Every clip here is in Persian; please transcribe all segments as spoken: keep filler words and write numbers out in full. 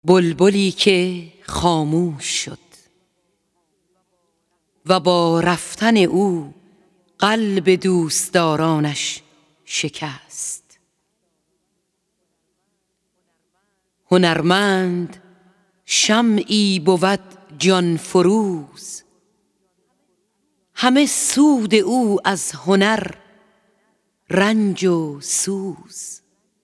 بلبلی که خاموش شد و با رفتن او قلب دوستدارانش شکست. هنرمند شمعی بود جان فروز، همه سود او از هنر رنج و سوز.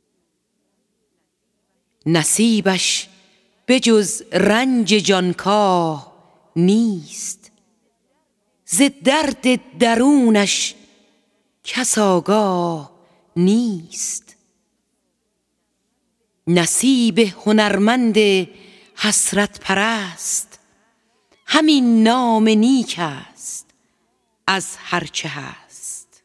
نصیبش به جز رنج جانکاه نیست، ز درد درونش کس آگاه نیست. نصیب هنرمند حسرت پرست همین نام نیک است از هرچه هست.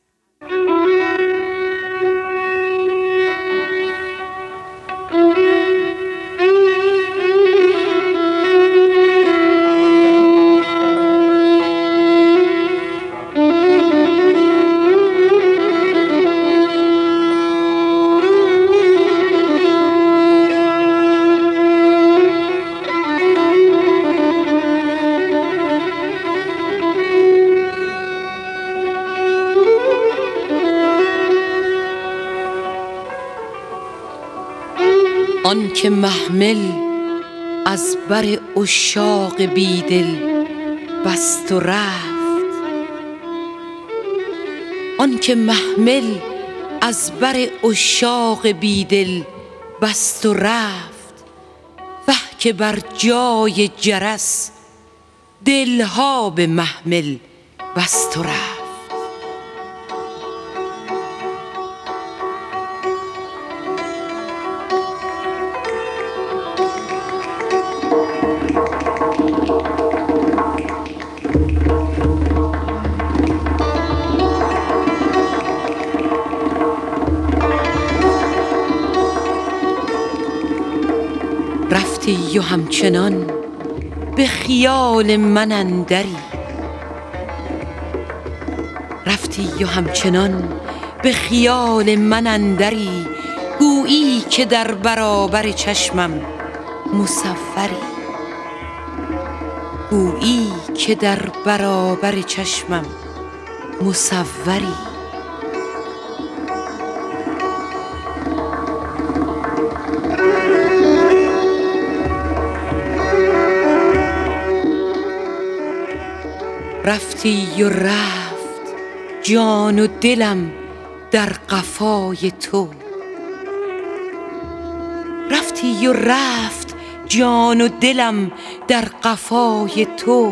آن که محمل از بر عشاق بیدل بست و رفت، آن که محمل از بر عشاق بیدل بست و رفت، وه که بر جای جرس دلها به محمل بست و رفت. رفتی و همچنان به خیال من اندری، رفتی و همچنان به خیال من اندری، گویی که در برابر چشمم مصوری، گویی که در برابر چشمم مصوری. رفتی و رفت جان و دلم در قفای تو، رفتی و رفت جان و دلم در قفای تو.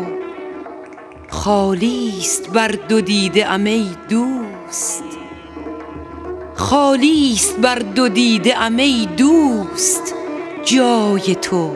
خالیست بر دو دیده ام ای دوست، خالیست بر دو دیده ام ای دوست جای تو.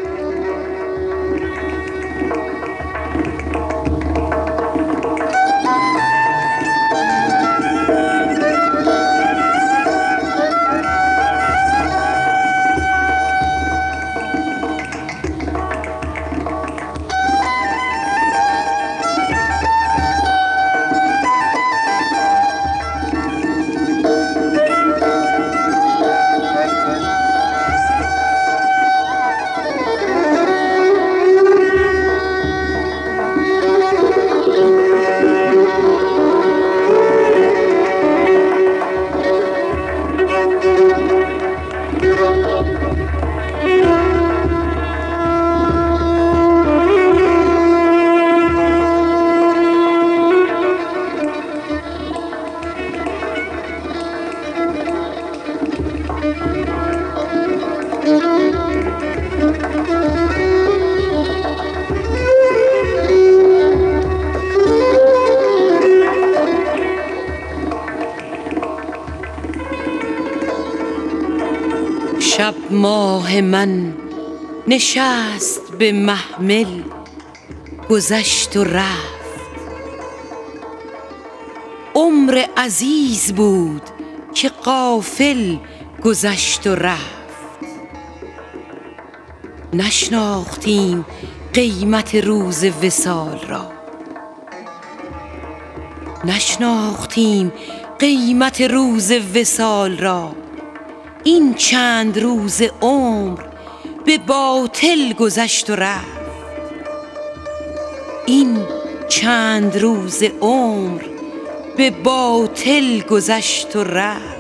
شب ماه من نشست به محمل گذشت و رفت، عمر عزیز بود که غافل گذشت و رفت. نشناختیم قیمت روز وصال را، نشناختیم قیمت روز وصال را. این چند روز عمر به باطل گذشت و رفت. این چند روز عمر به باطل گذشت و رفت.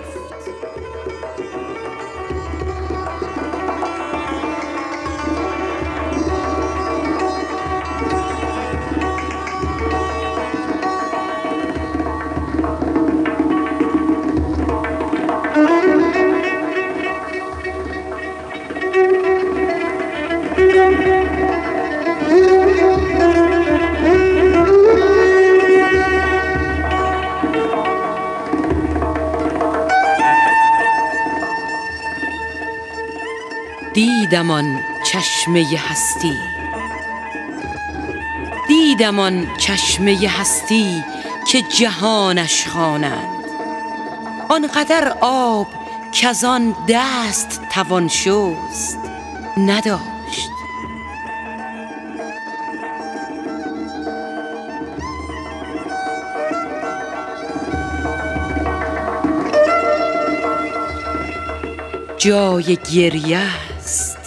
دیدم آن چشمه هستی، دیدم آن چشمه هستی که جهانش خوانند. آنقدر آب کز آن دست توان شست نداشت. جای گریه است،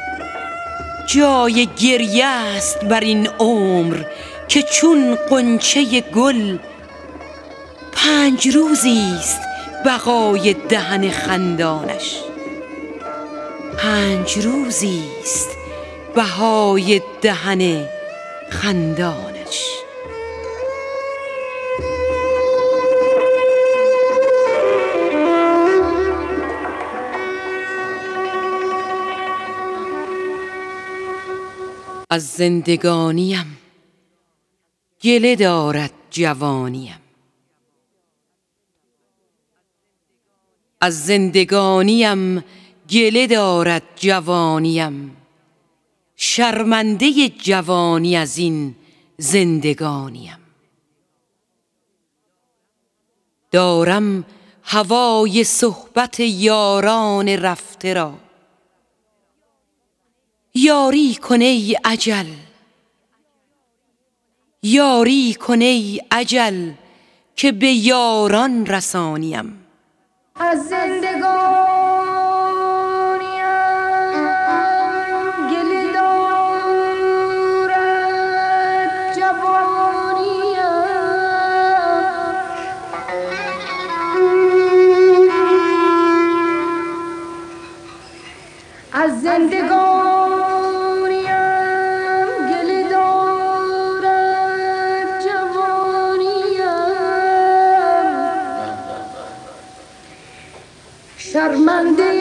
جای گریه است بر این عمر که چون غنچه گل پنج روزی است بقای دهن خندانش. پنج روزی است بهای دهن خندانش. از زندگانیم گله دارد جوانیم، از زندگانیم گله دارد جوانیم. شرمنده جوانی از این زندگانیم. دارم هوای صحبت یاران رفته را. یاری کن ای اجل، یاری کن ای اجل که به یاران رسانیم. از زندگانیم گله دارد جوانیم. از زندگانیم گله دارد جوانیم. شرمنده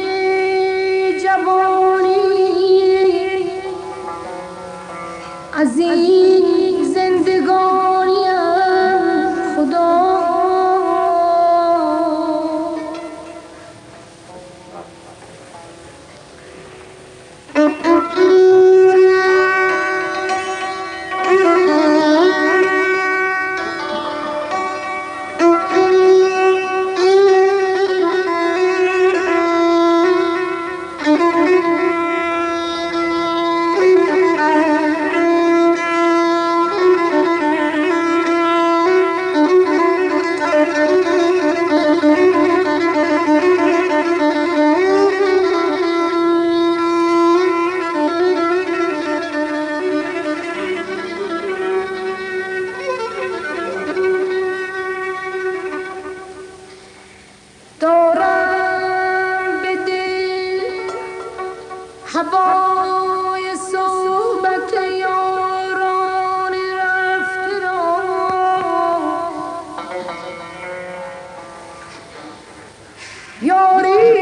جوانی از این زندگانیم. خدا دارم به دل هوای صحبت یاران رفته را. یاری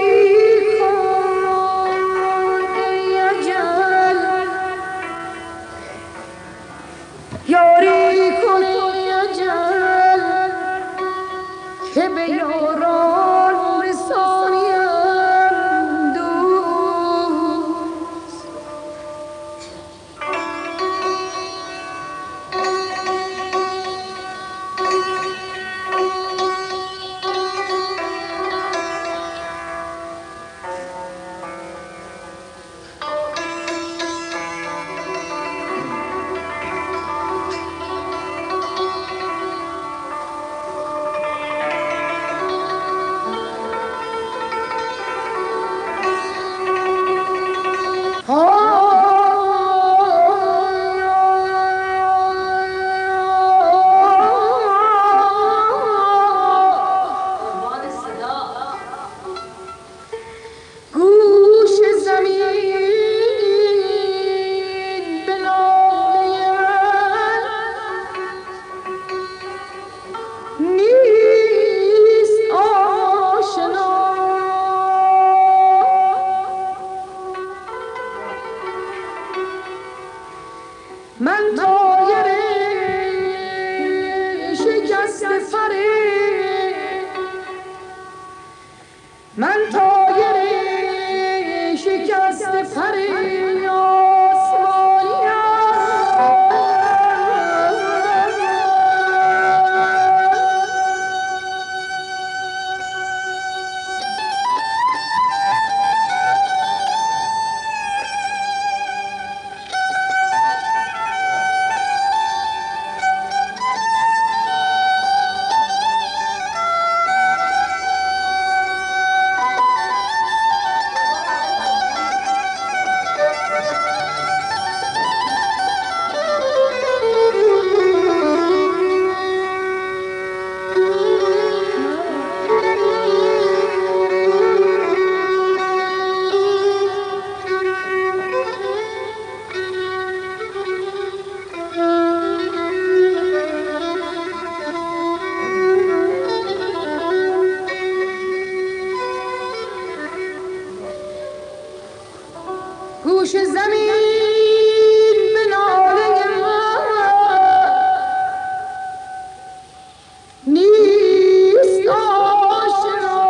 کن ای اجل، یاری کن ای اجل که به یاران رسانیم. دوست من طایر شکست فره، من طایر شکست فره گوش زمین به ناله من نیست آشنا،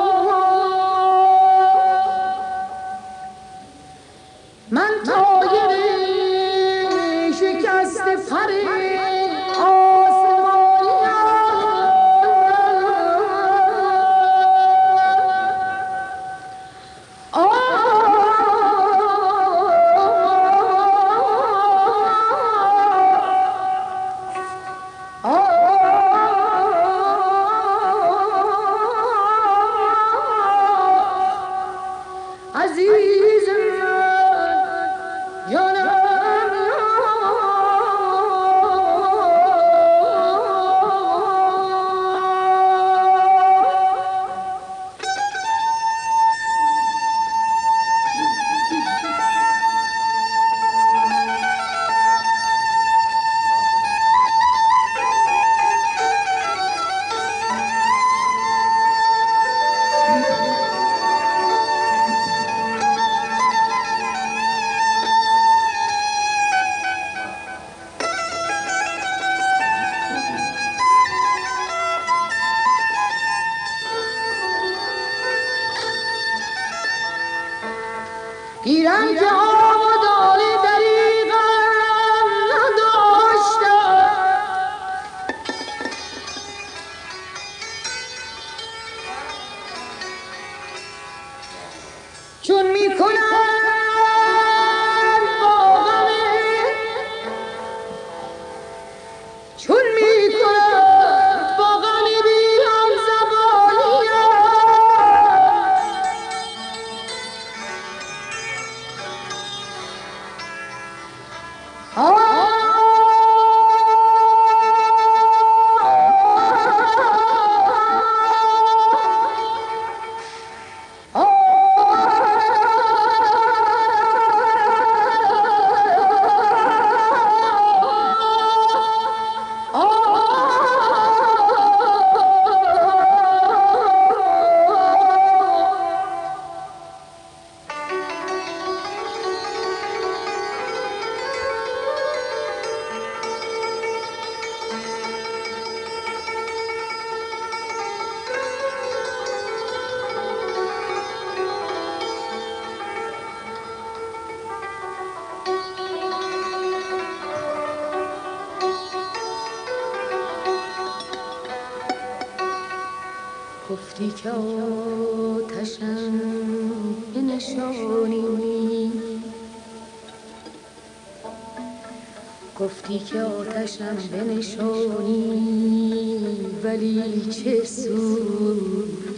من طایر شکست فره گیرم که آبادانی دریغم نداشتم، چون می کنم با غمه، چون می کنم با غمی بی هم زبانیم، گفتی که آتشم بنشانی، گفتی که آتشم بنشانی، ولی چه سود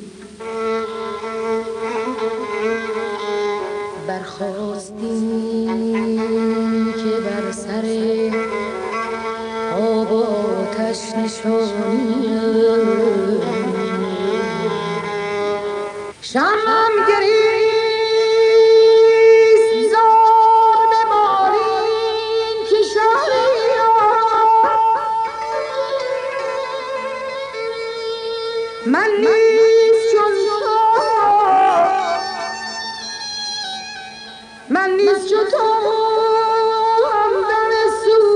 برخاستی که بر سر آب و آتش نشانی، شمم گریست زار به بالین که شهریار، من نیز چون تو، من نیز چون تو همدم سوز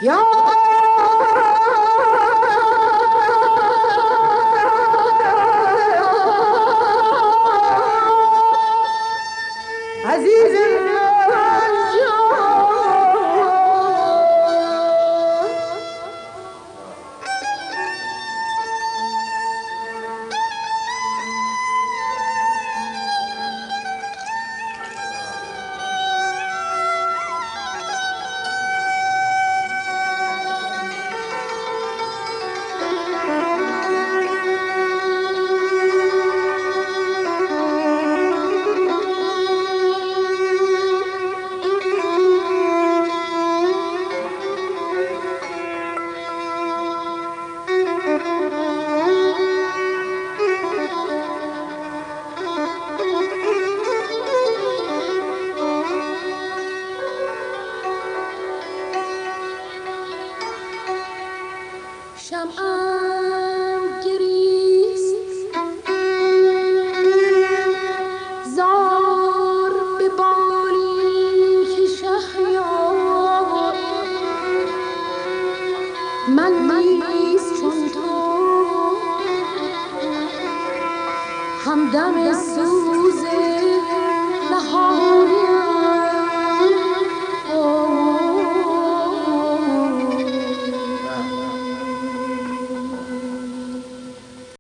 یا عزیز من شمعم گریست زار به بالین که شهریار من نیز چون تو همدم سوز نهان